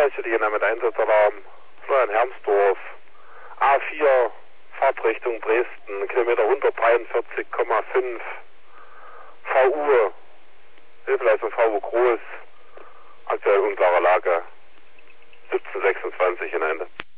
Hilfeleistung mit Einsatzalarm. Florian Hermsdorf. A4, Fahrtrichtung Dresden, Kilometer 143,5. VU, Hilfeleistung VU Groß. Aktuell unklare Lage. 1726 in Ende.